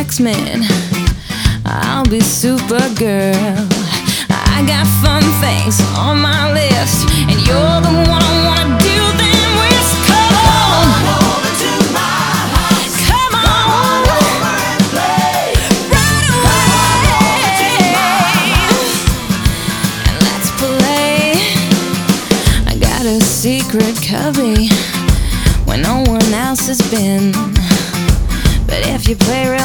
X-Men, I'll be Supergirl. I got fun things on my list, and you're the one I wanna do them with. Come on over to my house. Come on over and play right away. And let's play. I got a secret cubby where no one else has been, but if you play real